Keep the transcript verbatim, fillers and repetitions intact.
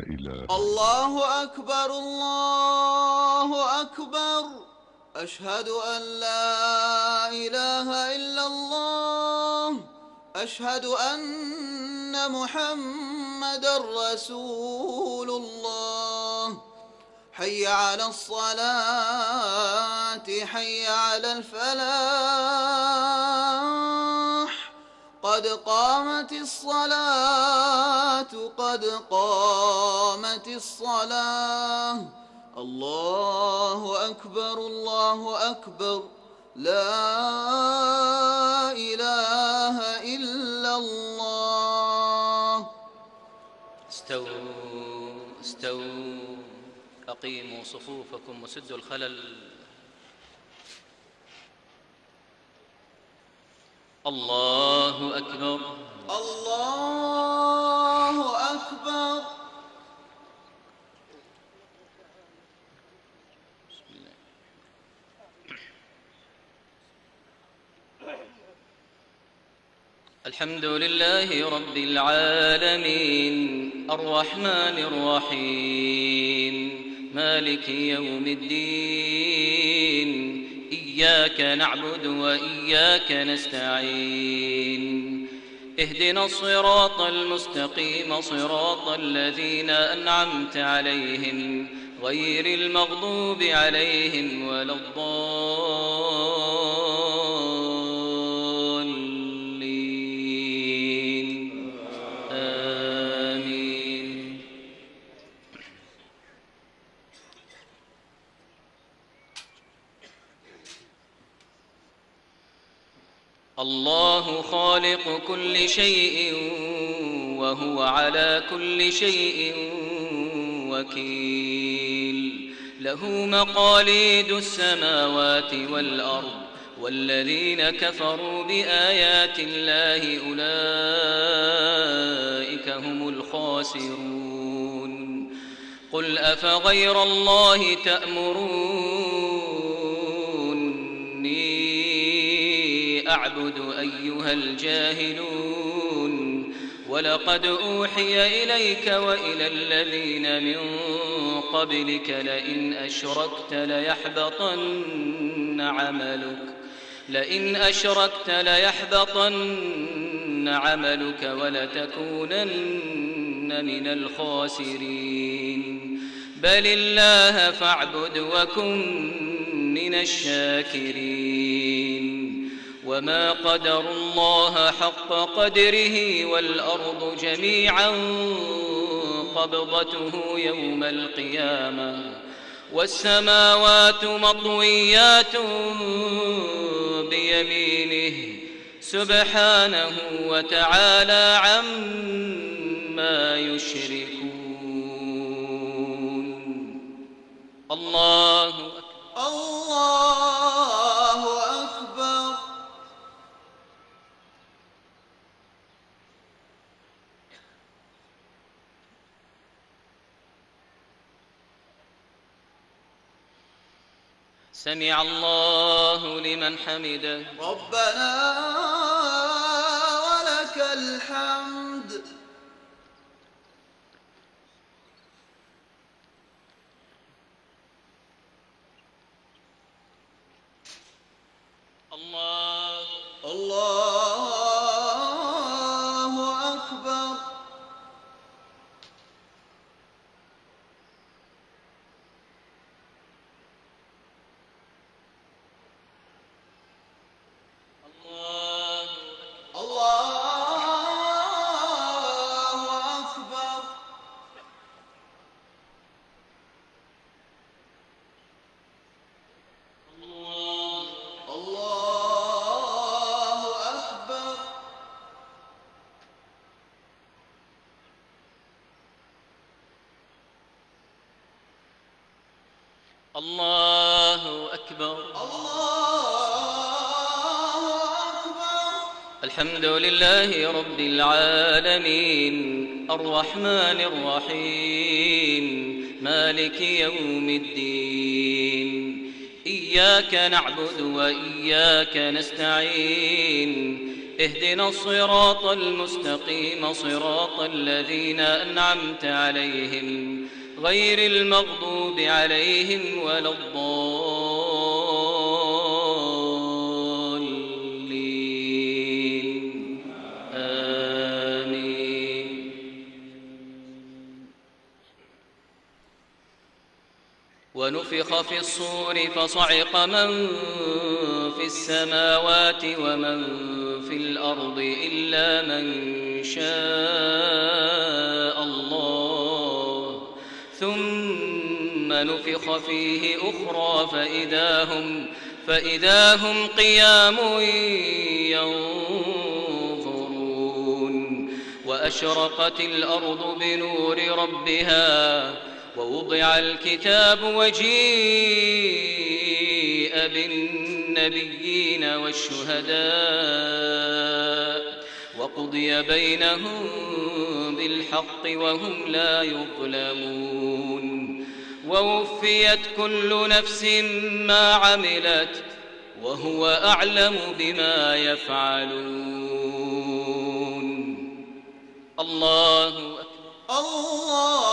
إله الله أكبر الله أكبر أشهد أن لا إله إلا الله أشهد أن محمدًا رسول الله حي على الصلاة حي على الفلاح قد قامت الصلاة قد قامت الصلاة الله أكبر الله أكبر لا إله إلا الله. استووا استووا أقيموا صفوفكم وسدوا الخلل. الله أكبر الله أكبر. بسم الله. الحمد لله رب العالمين الرحمن الرحيم مالك يوم الدين إياك نعبد وإياك نستعين اهدنا الصراط المستقيم صراط الذين أنعمت عليهم غير المغضوب عليهم ولا الضالين آمين. الله خالق كل شيء وهو على كل شيء وكيل له مقاليد السماوات والأرض والذين كفروا بآيات الله أولئك هم الخاسرون. قل أفغير الله تأمروني أعبد أيها الجاهلون ولقد أوحي إليك وإلى الذين من قبلك لئن أشركت ليحبطن عملك لئن أشركت ليحبطن عملك ولتكونن من الخاسرين. بل الله فاعبد وكن من الشاكرين. وما قدروا الله حق قدره والأرض جميعا قبضته يوم القيامة والسماوات مطويات بيمينه سبحانه وتعالى عما يشركون. الله أكبر الله أكبر. سمع الله لمن حمده. ربنا ولك الحمد. الله الله أكبر. الله أكبر. الله أكبر. الحمد لله رب العالمين الرحمن الرحيم مالك يوم الدين إياك نعبد وإياك نستعين اهدنا الصراط المستقيم صراط الذين أنعمت عليهم غير المغضوب عليهم ولا الضالين آمين. ونفخ في الصور فصعق من في السماوات ومن في الأرض إلا من شاء الله ثم نفخ فيه أخرى فإذا هم, فإذا هم قيام ينظرون. وأشرقت الأرض بنور ربها ووضع الكتاب وجيء بالنبيين والشهداء وقضي بينهم بالحق وهم لا يظلمون. ووفيت كل نفس ما عملت وهو أعلم بما يفعلون. الله أكبر. الله